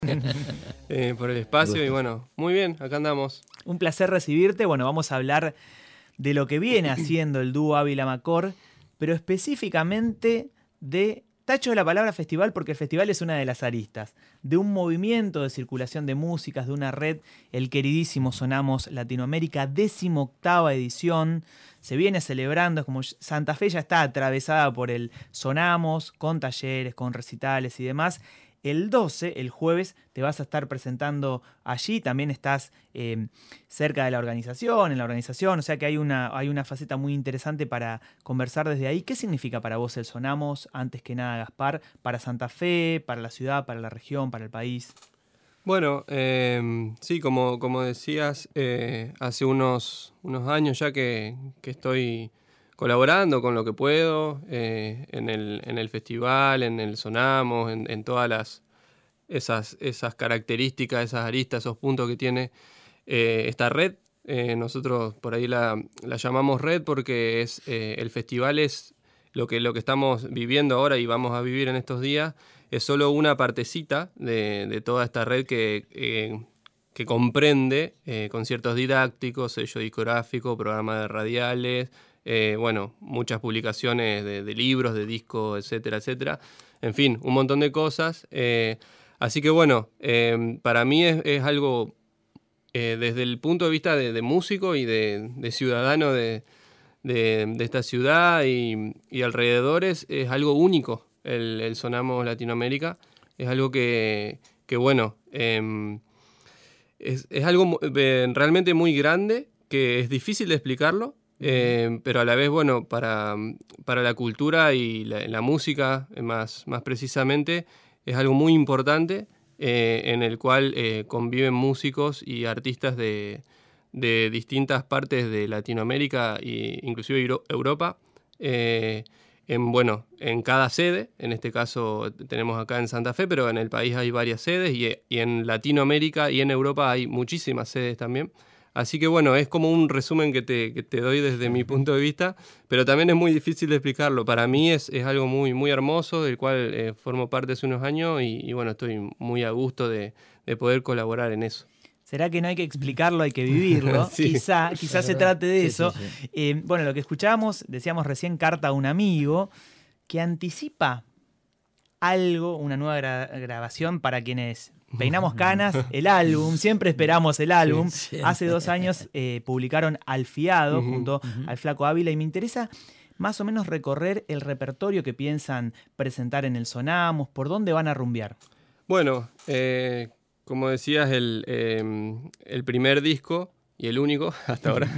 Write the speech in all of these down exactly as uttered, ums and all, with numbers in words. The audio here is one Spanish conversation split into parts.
eh, por el espacio y bueno, muy bien, acá andamos. Un placer recibirte. Bueno, vamos a hablar de lo que viene haciendo el dúo Ávila Macor, pero específicamente de, tacho de la palabra festival porque el festival es una de las aristas, de un movimiento de circulación de músicas, de una red, el queridísimo Sonamos Latinoamérica, decimoctava edición. Se viene celebrando, es como Santa Fe ya está atravesada por el Sonamos, con talleres, con recitales y demás. El doce, el jueves, te vas a estar presentando allí. También estás eh, cerca de la organización, en la organización. O sea que hay una, hay una faceta muy interesante para conversar desde ahí. ¿Qué significa para vos el Sonamos, antes que nada, Gaspar? Para Santa Fe, para la ciudad, para la región, para el país. Bueno, eh, sí, como, como decías, eh, hace unos, unos años ya que, que estoy colaborando con lo que puedo eh, en, el, en el festival, en el Sonamos, en, en todas las esas, esas características, esas aristas, esos puntos que tiene eh, esta red. Eh, nosotros por ahí la, la llamamos red porque es eh, el festival es lo que, lo que estamos viviendo ahora y vamos a vivir en estos días, es solo una partecita de, de toda esta red que, eh, que comprende eh, conciertos didácticos, sello discográfico, programas de radiales, Eh, bueno, muchas publicaciones de, de libros, de discos, etcétera, etcétera. En fin, un montón de cosas. Eh, así que bueno, eh, para mí es, es algo, eh, desde el punto de vista de, de músico y de, de ciudadano de, de, de esta ciudad y, y alrededores, es algo único el, el Sonamos Latinoamérica. Es algo que, que bueno, eh, es, es algo eh, realmente muy grande, que es difícil de explicarlo. Eh, pero a la vez, bueno, para, para la cultura y la, la música, más, más precisamente, es algo muy importante eh, en el cual eh, conviven músicos y artistas de, de distintas partes de Latinoamérica e inclusive Euro, Europa. Eh, en, bueno, en cada sede, en este caso tenemos acá en Santa Fe, pero en el país hay varias sedes y, y en Latinoamérica y en Europa hay muchísimas sedes también. Así que bueno, es como un resumen que te, que te doy desde mi punto de vista, pero también es muy difícil de explicarlo. Para mí es, es algo muy, muy hermoso, del cual eh, formo parte hace unos años y, y bueno, estoy muy a gusto de, de poder colaborar en eso. ¿Será que no hay que explicarlo, hay que vivirlo? Sí. Quizá, quizá se trate de eso. Sí, sí, sí. Eh, bueno, lo que escuchábamos, decíamos recién Carta a un amigo, que anticipa algo, una nueva gra- grabación para quienes peinamos canas, el álbum, siempre esperamos el álbum. Sí, sí. Hace dos años eh, publicaron Alfiado uh-huh, junto uh-huh. al Flaco Ávila y me interesa más o menos recorrer el repertorio que piensan presentar en el Sonamos, por dónde van a rumbear. Bueno, eh, como decías, el, eh, el primer disco y el único hasta ahora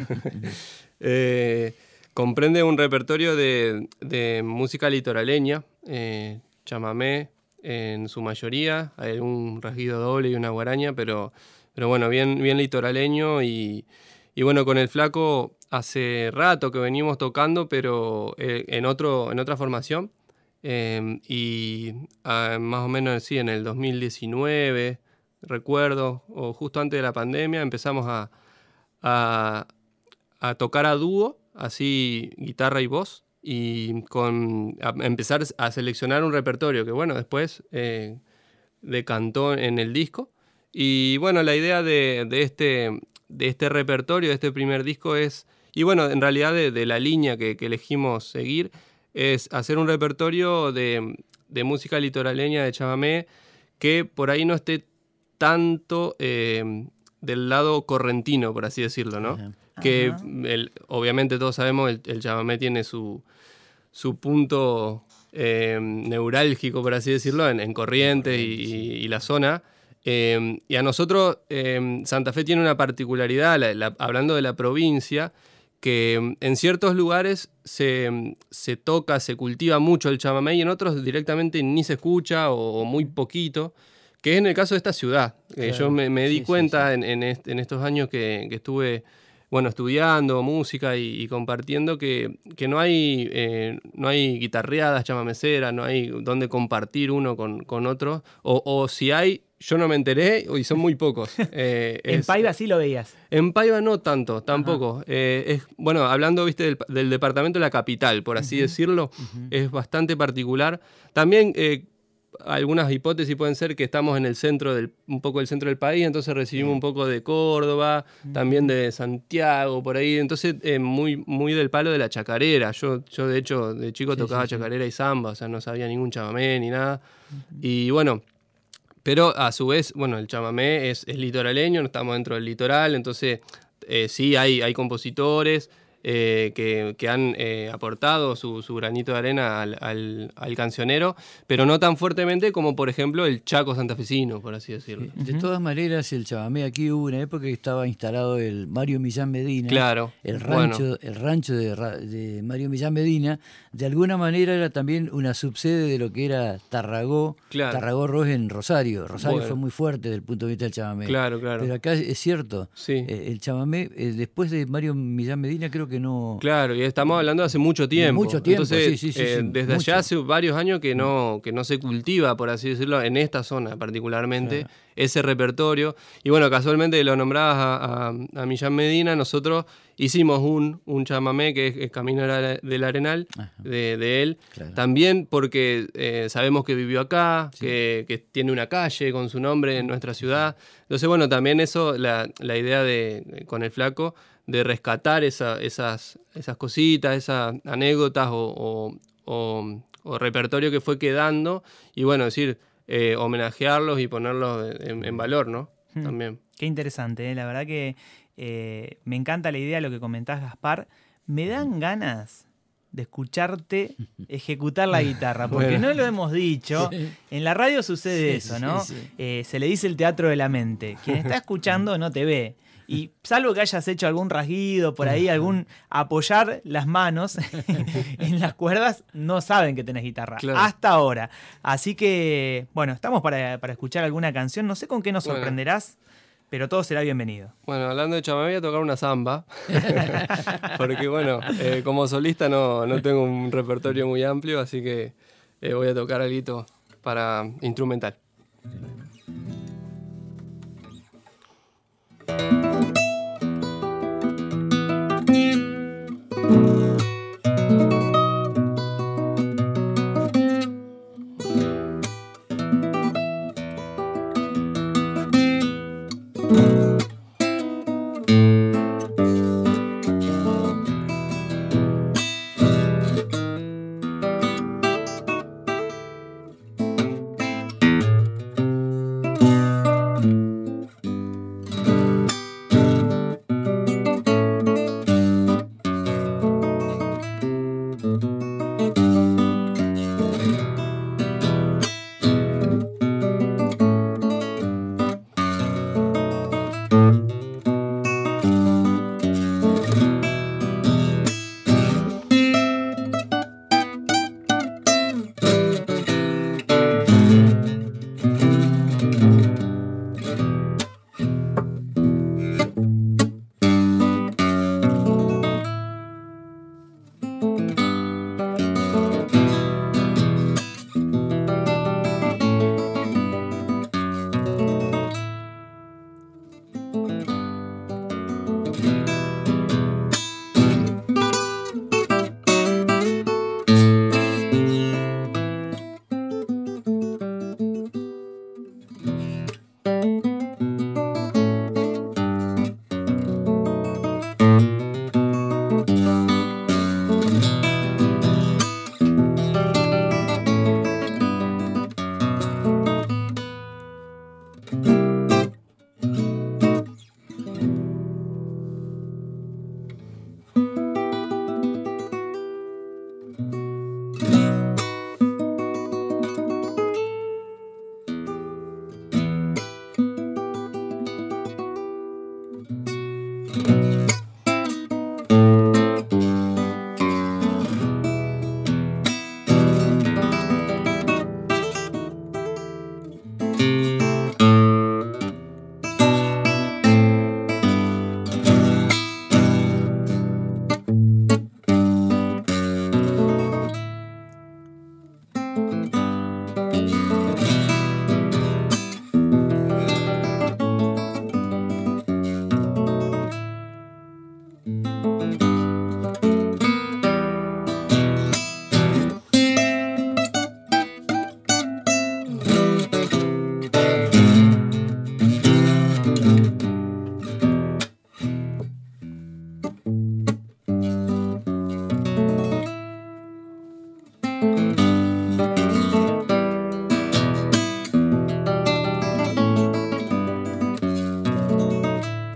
eh, comprende un repertorio de, de música litoraleña, eh, chamamé, en su mayoría, hay un rasguido doble y una guaraña, pero, pero bueno, bien, bien litoraleño y, y bueno, con el Flaco hace rato que venimos tocando, pero eh, en, otro, en otra formación eh, y ah, más o menos sí, en el dos mil diecinueve, recuerdo, o justo antes de la pandemia, empezamos a, a, a tocar a dúo, así guitarra y voz, y con a empezar a seleccionar un repertorio que bueno, después eh, decantó en el disco. Y bueno, la idea de, de, este, de este repertorio, de este primer disco es, y bueno, en realidad de, de la línea que, que elegimos seguir, es hacer un repertorio de, de música litoraleña, de chamamé, que por ahí no esté tanto eh, del lado correntino, por así decirlo, ¿no? Uh-huh. Que el, obviamente todos sabemos el, el chamamé tiene su, su punto eh, neurálgico, por así decirlo, en, en Corrientes y, y, y la zona. Eh, y a nosotros eh, Santa Fe tiene una particularidad, la, la, hablando de la provincia, que en ciertos lugares se, se toca, se cultiva mucho el chamamé y en otros directamente ni se escucha o, o muy poquito, que es en el caso de esta ciudad. Claro. Eh, yo me, me di sí, cuenta sí, sí. En, en, est, en estos años que, que estuve bueno, estudiando música y, y compartiendo que, que no hay eh, no hay guitarreadas chamameceras, no hay donde compartir uno con, con otro, o, o si hay, yo no me enteré y son muy pocos. Eh, ¿En es, Paiva sí lo veías? En Paiva no tanto, tampoco. Eh, es, bueno, hablando viste del, del departamento de la capital, por así uh-huh. decirlo, uh-huh. es bastante particular. También eh, algunas hipótesis pueden ser que estamos en el centro del, un poco el centro del país, entonces recibimos sí. un poco de Córdoba, uh-huh. también de Santiago, por ahí, entonces eh, muy, muy del palo de la chacarera. Yo, yo de hecho, de chico sí, tocaba sí, chacarera sí. y samba, o sea, no sabía ningún chamamé ni nada. Uh-huh. Y bueno, pero a su vez, bueno, el chamamé es, es litoraleño, no estamos dentro del litoral, entonces eh, sí hay, hay compositores Eh, que, que han eh, aportado su, su granito de arena al, al, al cancionero, pero no tan fuertemente como, por ejemplo, el Chaco santafesino, por así decirlo. De uh-huh. todas maneras, el chamamé, aquí hubo una época que estaba instalado el Mario Millán Medina, claro, el rancho, bueno. el rancho de, de Mario Millán Medina, de alguna manera era también una subsede de lo que era Tarragó, claro. Tarragó Ross en Rosario. Rosario bueno. fue muy fuerte desde el punto de vista del chamamé. Claro, claro. Pero acá es cierto, sí. eh, el chamamé, eh, después de Mario Millán Medina, creo que que no... Claro, y estamos hablando de hace mucho tiempo. Mucho tiempo, Entonces, sí, sí, sí, eh, sí, desde mucho. allá hace varios años que no, que no se cultiva, por así decirlo, en esta zona particularmente, claro. ese repertorio. Y bueno, casualmente lo nombrabas a, a, a Millán Medina, nosotros hicimos un, un chamamé que es, es Camino del Arenal, de, de él. Claro. También porque eh, sabemos que vivió acá, sí. que, que tiene una calle con su nombre en nuestra ciudad. Entonces, bueno, también eso, la, la idea de con el Flaco, de rescatar esa, esas, esas cositas, esas anécdotas o, o, o, o repertorio que fue quedando y bueno, decir, eh, homenajearlos y ponerlos en, en valor, ¿no? Hmm. También. Qué interesante, ¿eh? La verdad que eh, me encanta la idea de lo que comentás, Gaspar. Me dan ganas de escucharte ejecutar la guitarra, porque bueno. no lo hemos dicho. Sí. En la radio sucede sí, eso, ¿no? Sí, sí. Eh, se le dice el teatro de la mente. Quien está escuchando no te ve. Y salvo que hayas hecho algún rasguido por ahí, algún apoyar las manos en las cuerdas, no saben que tenés guitarra. Claro. Hasta ahora. Así que, bueno, estamos para, para escuchar alguna canción. No sé con qué nos bueno. sorprenderás, pero todo será bienvenido. Bueno, hablando de chamamé, voy a tocar una samba. Porque, bueno, eh, como solista no, no tengo un repertorio muy amplio, así que eh, voy a tocar algo para instrumental.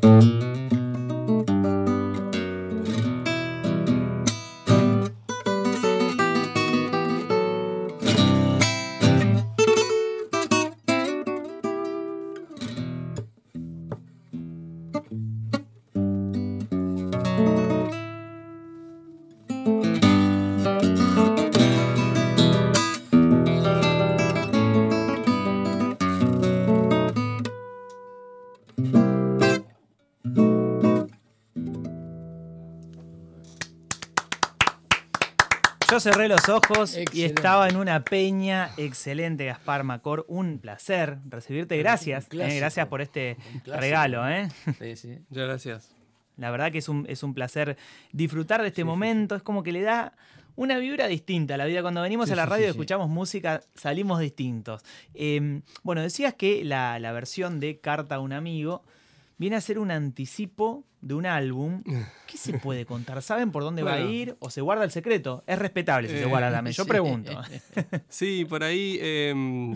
Yo cerré los ojos Excelente. Y estaba en una peña. Excelente, Gaspar Macor. Un placer recibirte. Gracias. Eh, gracias por este regalo. ¿eh? Sí, sí. Muchas gracias. La verdad que es un, es un placer disfrutar de este sí, momento. Sí. Es como que le da una vibra distinta a la vida. Cuando venimos sí, a la radio y sí, escuchamos sí. música, salimos distintos. Eh, bueno, decías que la, la versión de Carta a un amigo viene a ser un anticipo de un álbum. ¿Qué se puede contar? ¿Saben por dónde bueno. va a ir? ¿O se guarda el secreto? Es respetable si eh, se guarda también. Yo sí. pregunto. Sí, por ahí eh,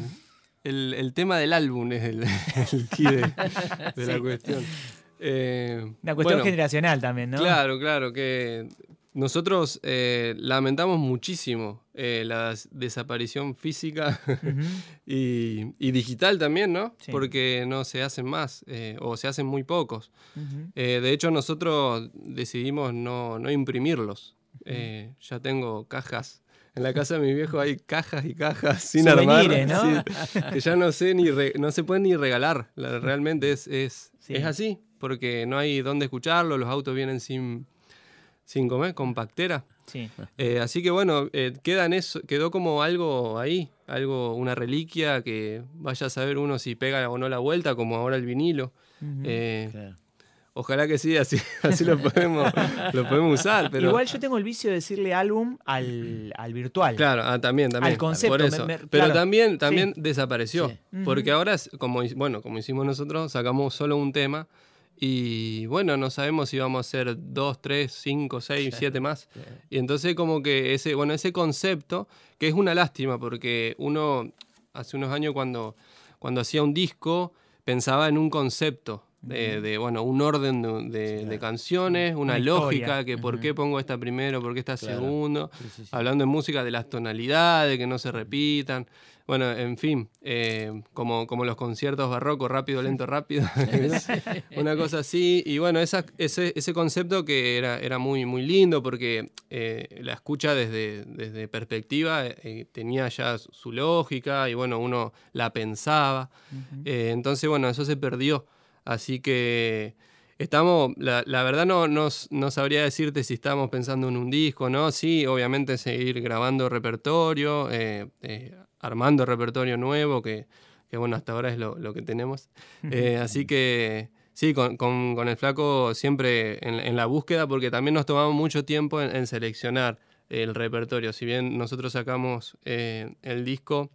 el, el tema del álbum es el, el key de, de sí. la cuestión. Eh, Una cuestión bueno, generacional también, ¿no? Claro, claro, que nosotros eh, lamentamos muchísimo eh, la desaparición física uh-huh. y, y digital también, ¿no? Sí. Porque no se hacen más eh, o se hacen muy pocos. Uh-huh. Eh, de hecho, nosotros decidimos no, no imprimirlos. Uh-huh. Eh, ya tengo cajas. En la casa de mi viejo hay cajas y cajas sin Souvenirs, armar. ¿No? Sí, que ya no sé ni re, no se pueden ni regalar. La, realmente es, es, sí. es así. Porque no hay dónde escucharlo, los autos vienen sin, sin comer, con pactera. Sí. Eh, así que bueno, eh, queda en eso, quedó como algo ahí, algo, una reliquia que vaya a saber uno si pega o no la vuelta, como ahora el vinilo. Uh-huh. Eh, claro. Ojalá que sí, así, así lo, podemos, lo podemos usar. Pero... Igual yo tengo el vicio de decirle álbum al, al virtual. Claro, ah, también, también. Al concepto. Por eso. Me, me, pero claro. también, también sí. desapareció. Sí. Uh-huh. Porque ahora, como, bueno, como hicimos nosotros, sacamos solo un tema. Y bueno, no sabemos si vamos a hacer dos, tres, cinco, seis, siete más. Y entonces como que ese, bueno, ese concepto, que es una lástima, porque uno hace unos años cuando, cuando hacía un disco pensaba en un concepto. De, de, bueno, un orden de, de, sí, de canciones, una, una lógica, que por uh-huh. qué pongo esta primero, por qué esta claro. segundo, sí, sí, sí. hablando en música de las tonalidades, que no se repitan, bueno, en fin, eh, como, como los conciertos barrocos, rápido, lento, rápido, una cosa así, y bueno, esa, ese, ese concepto que era, era muy, muy lindo, porque eh, la escucha desde, desde perspectiva eh, tenía ya su lógica, y bueno, uno la pensaba, uh-huh. eh, entonces bueno, eso se perdió. Así que estamos, la, la verdad no, no, no sabría decirte si estamos pensando en un disco, ¿no? Sí, obviamente seguir grabando repertorio, eh, eh, armando repertorio nuevo, que, que bueno, hasta ahora es lo, lo que tenemos. Eh, así que sí, con, con, con el Flaco siempre en, en la búsqueda, porque también nos tomamos mucho tiempo en, en seleccionar el repertorio. Si bien nosotros sacamos eh, el disco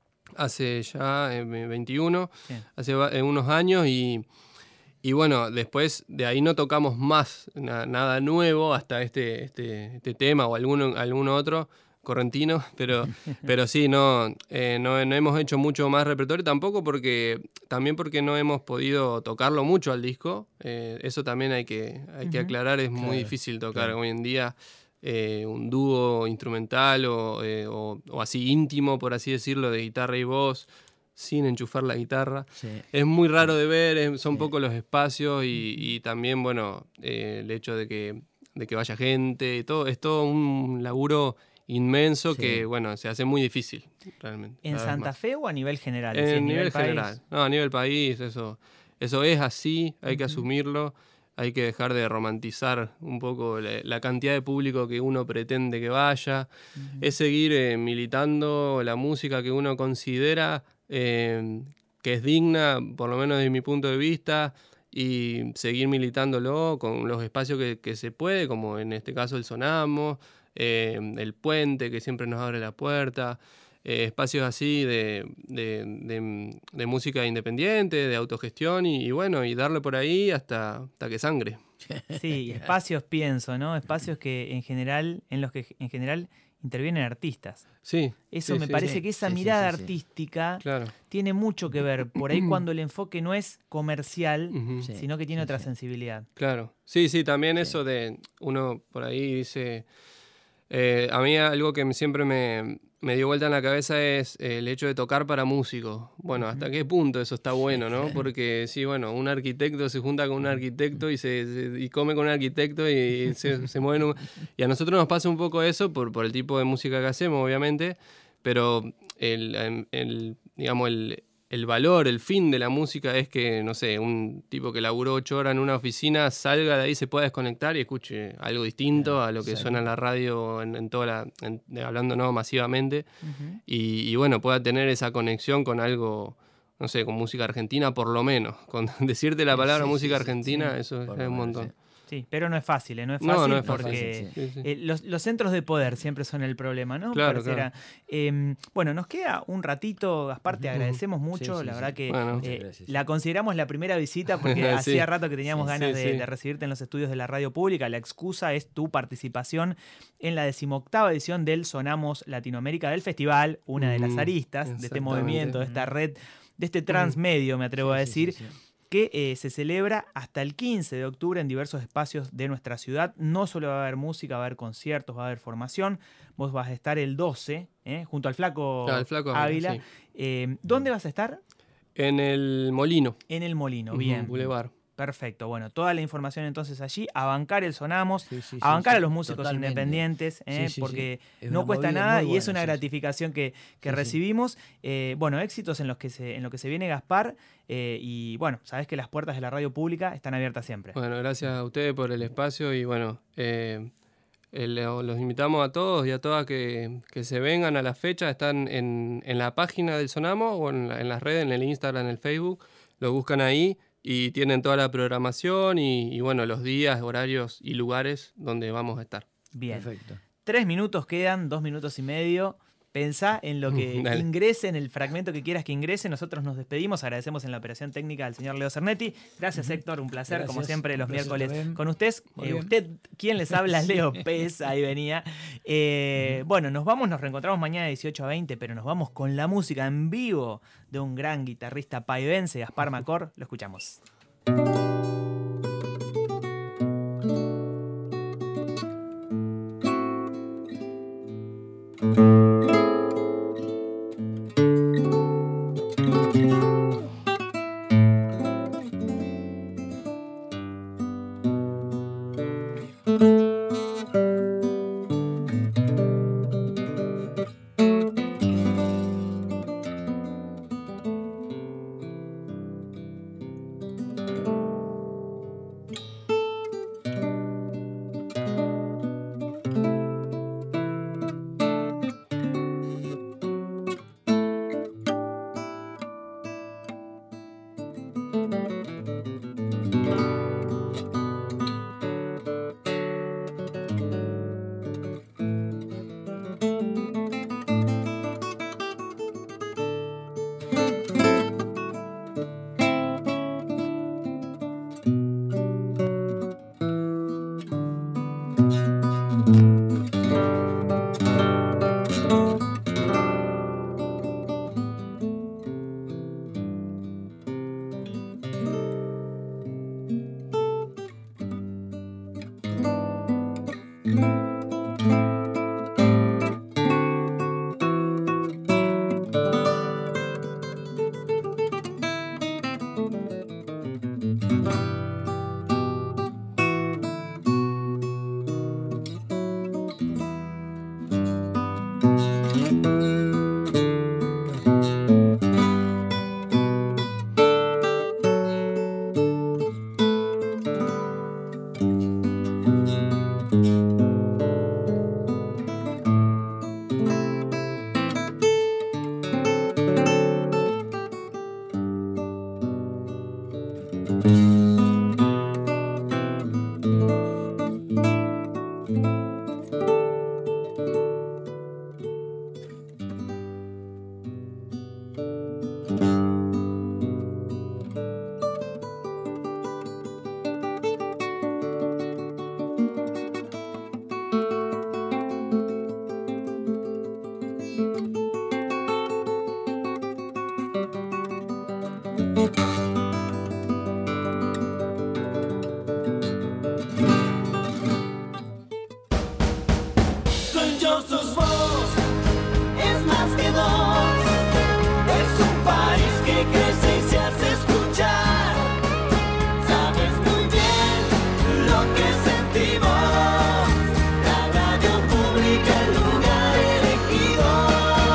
hace ya eh, veintiuno, sí. hace eh, unos años y, y bueno, después de ahí no tocamos más na, nada nuevo hasta este, este, este tema o alguno, alguno otro correntino, pero, pero sí, no, eh, no, no hemos hecho mucho más repertorio tampoco porque también porque no hemos podido tocarlo mucho al disco, eh, eso también hay que, hay uh-huh. que aclarar, es claro, muy difícil tocar claro. hoy en día. Eh, un dúo instrumental o, eh, o, o así íntimo, por así decirlo, de guitarra y voz, sin enchufar la guitarra. Sí. Es muy raro de ver, es, son sí. pocos los espacios y, y también, bueno, eh, el hecho de que, de que vaya gente, y todo, es todo un laburo inmenso sí. que, bueno, se hace muy difícil, realmente. ¿En Santa más. Fe o a nivel general? En ¿Sí, nivel, nivel general. No, a nivel país, eso, eso es así, hay uh-huh. que asumirlo. Hay que dejar de romantizar un poco la, la cantidad de público que uno pretende que vaya. Uh-huh. Es seguir eh, militando la música que uno considera eh, que es digna, por lo menos desde mi punto de vista, y seguir militándolo con los espacios que, que se puede, como en este caso el Sonamo, eh, el Puente, que siempre nos abre la puerta. Eh, espacios así de, de, de, de música independiente, de autogestión y, y bueno, y darle por ahí hasta, hasta que sangre. Sí, espacios pienso, ¿no? Espacios que en general, en los que en general intervienen artistas. Sí. Eso sí, me sí, parece sí. que esa Sí, sí, mirada sí, sí. artística Claro. tiene mucho que ver. Por ahí cuando el enfoque no es comercial, Ujú. Sí, sino que tiene sí, otra sí. sensibilidad. Claro. Sí, sí, también Sí. eso de uno por ahí dice... Eh, a mí algo que me- siempre me, me dio vuelta en la cabeza es el hecho de tocar para músicos. Bueno, ¿hasta qué punto eso está bueno, no? Porque sí, bueno, un arquitecto se junta con un arquitecto y se, se- y come con un arquitecto y se, se mueve en un... Y a nosotros nos pasa un poco eso por, por el tipo de música que hacemos, obviamente, pero el, el- el, digamos, el, el valor, el fin de la música es que, no sé, un tipo que laburó ocho horas en una oficina salga de ahí, se pueda desconectar y escuche algo distinto Claro, a lo que exacto. suena en la radio, en, en toda la, en- hablando no masivamente, Ujú. y, y bueno, pueda tener esa conexión con algo, no sé, con música argentina por lo menos. Con decirte la Sí, palabra sí, música sí, sí, argentina, sí, eso es, por es lo un menos, montón. sí. Sí, pero no es fácil, ¿eh? No es No, fácil no es porque fácil, Sí, sí. eh, los, los centros de poder siempre son el problema, ¿no? Claro, Pareciera. claro. Eh, bueno, nos queda un ratito, Gaspar, te agradecemos mucho, Sí, sí, la sí. verdad que Bueno. Muchas eh, gracias. la consideramos la primera visita porque Sí. hacía rato que teníamos Sí, ganas sí, de, sí. de recibirte en los estudios de la radio pública. La excusa es tu participación en la decimoctava edición del Sonamos Latinoamérica del Festival, una de las Ujú, aristas de este exactamente. movimiento, de esta red, de este transmedio, me atrevo a Sí, sí, decir, sí, sí. que eh, se celebra hasta el quince de octubre en diversos espacios de nuestra ciudad. No solo va a haber música, va a haber conciertos, va a haber formación. Vos vas a estar el doce, ¿eh? junto al Flaco, Ah, el Flaco Ávila. Ávila, sí. Eh, ¿Dónde vas a estar? En el Molino. En el Molino, Ujú, bien. Boulevard. Perfecto. Bueno, toda la información entonces allí. A bancar el Sonamos, Sí, sí, a sí, bancar sí, a los músicos totalmente. independientes, ¿eh? Sí, sí, porque sí. Es no una cuesta movida nada muy y es buena, una sí, sí. gratificación que, que Sí, sí. recibimos. Eh, bueno, éxitos en, los que se, en lo que se viene, Gaspar. eh, y bueno, sabés que las puertas de la radio pública están abiertas siempre. Bueno, gracias a ustedes por el espacio y bueno, eh, eh, lo- los invitamos a todos y a todas que, que se vengan a la fecha. Están en, en la página del Sonamo o en, la- en las redes, en el Instagram, en el Facebook. Lo buscan ahí y tienen toda la programación y, y bueno, los días, horarios y lugares donde vamos a estar. Bien. Perfecto. Tres minutos quedan, dos minutos y medio. Pensá en lo que Dale. ingrese, en el fragmento que quieras que ingrese. Nosotros nos despedimos. Agradecemos en la operación técnica al señor Leo Cernetti. Gracias, Héctor. Un placer, Gracias. como siempre, los Un placer miércoles también. con usted. Muy Eh, bien. usted, ¿quién les habla? Leo Pez. Ahí venía. Eh, bueno, nos vamos, nos reencontramos mañana de dieciocho a veinte, pero nos vamos con la música en vivo de un gran guitarrista paivense, Gaspar Macor. Lo escuchamos. Thank you.